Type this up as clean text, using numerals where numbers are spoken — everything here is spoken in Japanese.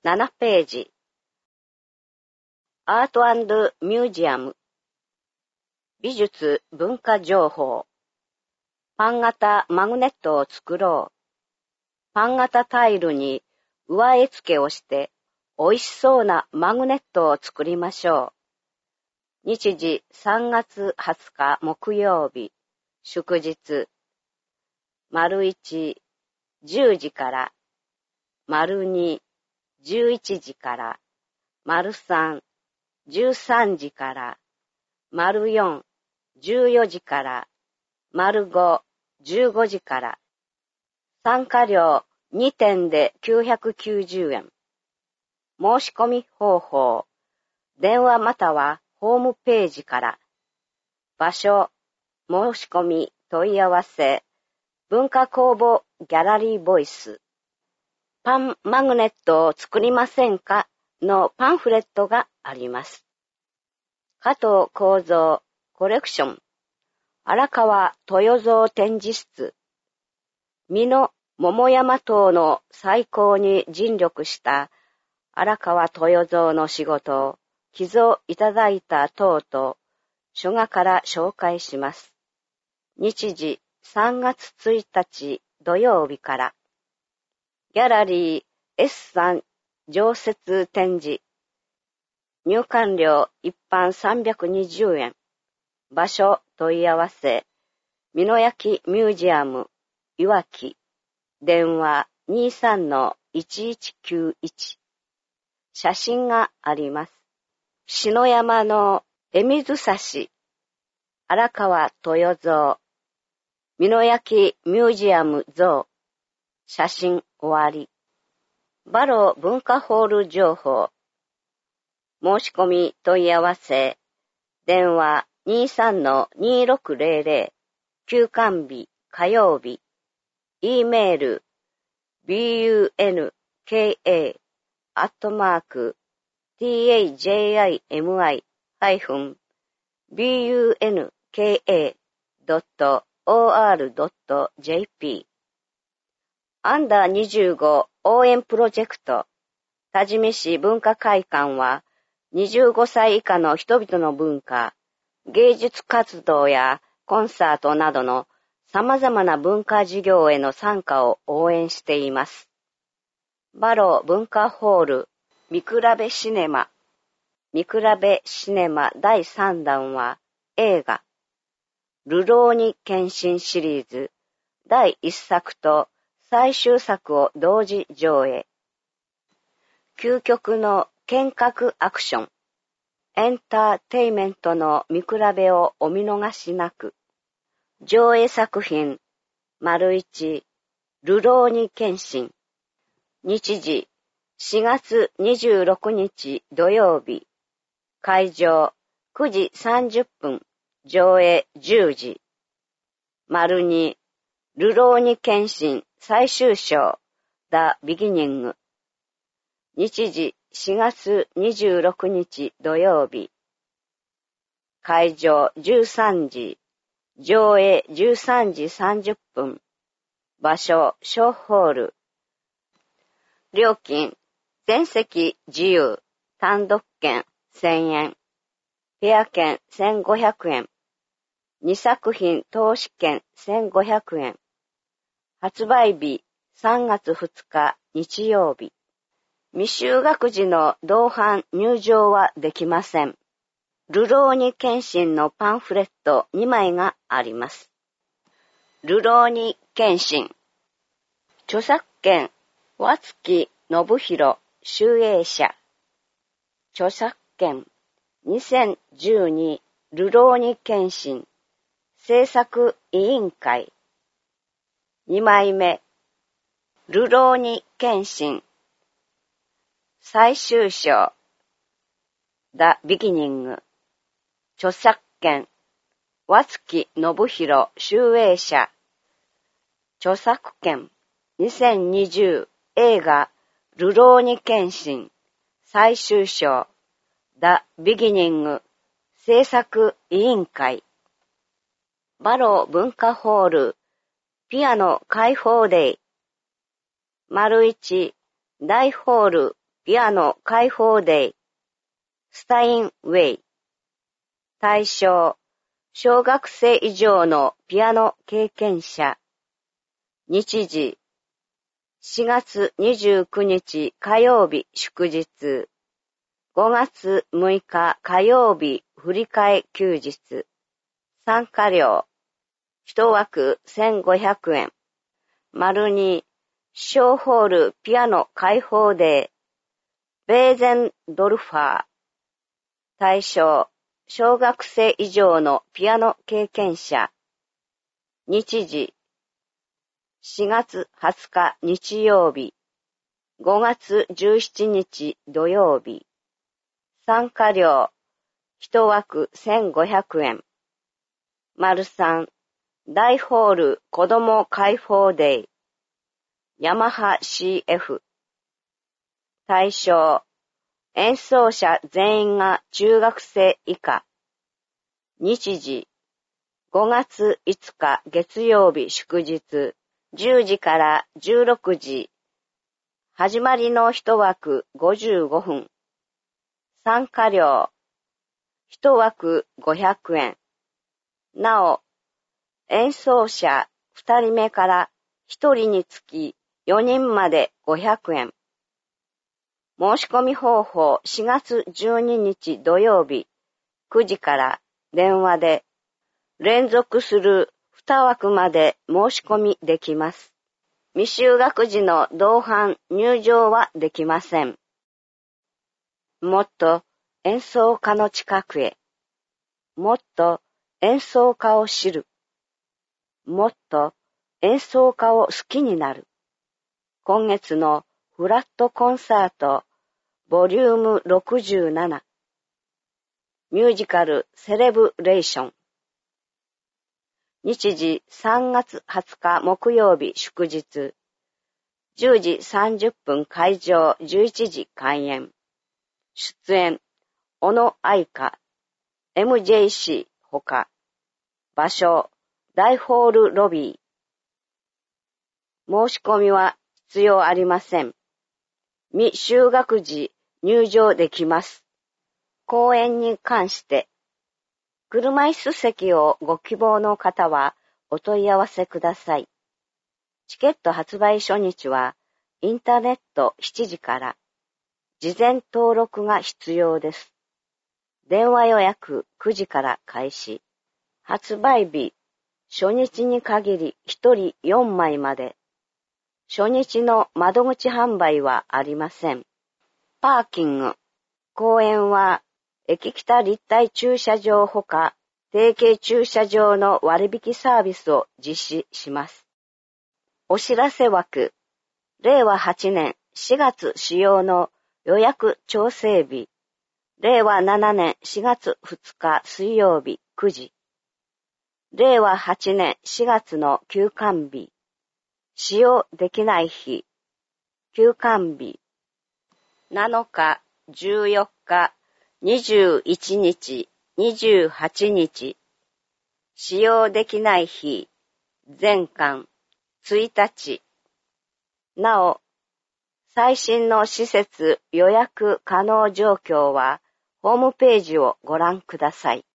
7ページ。アート&ミュージアム。美術文化情報。パン型マグネットを作ろう。パン型タイルに上絵付けをして美味しそうなマグネットを作りましょう。日時3月20日木曜日、祝日。1、10時から。2、11時から。3、13時から。4、14時から。5、15時から。参加料2点で990円。申し込み方法。電話またはホームページから。場所、申し込み、問い合わせ。文化公募ギャラリーボイス。パンマグネットを作りませんかのパンフレットがあります。加藤幸三コレクション。荒川豊蔵展示室。美濃桃山等の再興に尽力した荒川豊蔵の仕事を寄贈いただいた等と書画から紹介します。日時3月1日土曜日から。ギャラリー S3 常設展示。入館料一般320円。場所問い合わせ。美濃焼ミュージアム、いわき。電話 23-1191。写真があります。篠山の絵水差し。荒川豊蔵。美濃焼ミュージアム像。写真終わり。バロー文化ホール情報。申し込み問い合わせ。電話 23-2600。休館日火曜日。E メール bunka-tajimi-bunka.or.jp アンダー25応援プロジェクト多治見市文化会館は25歳以下の人々の文化、芸術活動やコンサートなどの様々な文化事業への参加を応援しています。バロー文化ホール見比べシネマ第3弾は映画流浪に献身シリーズ第1作と最終作を同時上映。究極の剣客アクションエンターテイメントの見比べをお見逃しなく。上映作品 1. 流浪に献身。日時4月26日土曜日。会場9時30分。上映10時。2. 流浪に献身最終章 The Beginning。日時4月26日土曜日。会場13時。上映13時30分。場所小ホール。料金全席自由。単独券1000円。ペア券1500円。2作品投資券1500円。発売日3月2日日曜日。未就学児の同伴入場はできません。流浪に献身のパンフレット2枚があります。流浪に献身。著作権、和月信弘、集英社。著作権、2012流浪に献身。制作委員会。2枚目。流浪に献身。最終章。The Beginning。著作権、和月信弘集英社。著作権、2020映画、流浪に献身、最終章、The Beginning、制作委員会。バロー文化ホール、ピアノ開放デイ。1、大ホール、 ピアノ開放デイ、スタインウェイ。対象、小学生以上のピアノ経験者。日時、4月29日火曜日祝日。5月6日火曜日振り替え休日。参加料。1枠1500円。2、小ホールピアノ開放デー。ベーゼンドルファー。対象、小学生以上のピアノ経験者。日時、4月20日日曜日。5月17日土曜日。参加料、1枠1500円。3、大ホール子ども開放デイ。ヤマハ CF。対象、演奏者全員が中学生以下。日時、5月5日月曜日祝日、10時から16時。始まりの1枠55分。参加料、1枠500円。なお、演奏者2人目から1人につき4人まで500円。申し込み方法4月12日土曜日9時から電話で連続する2枠まで申し込みできます。未就学児の同伴入場はできません。もっと演奏家の近くへ。もっと演奏家を知る。もっと演奏家を好きになる。今月のフラットコンサートボリューム67ミュージカルセレブレーション。日時3月20日木曜日祝日。10時30分会場、11時開演。出演、小野愛香、MJC ほか。場所、大ホールロビー。申し込みは必要ありません。未就学児入場できます。公演に関して、車椅子席をご希望の方はお問い合わせください。チケット発売初日はインターネット7時から、事前登録が必要です。電話予約9時から開始。発売日、初日に限り1人4枚まで。初日の窓口販売はありません。パーキング。公園は駅北立体駐車場ほか提携駐車場の割引サービスを実施します。お知らせ枠。令和8年4月使用の予約調整日。令和7年4月2日水曜日9時。令和8年4月の休館日。使用できない日。休館日。7日、14日、21日、28日。使用できない日。全館。1日。なお、最新の施設予約可能状況はホームページをご覧ください。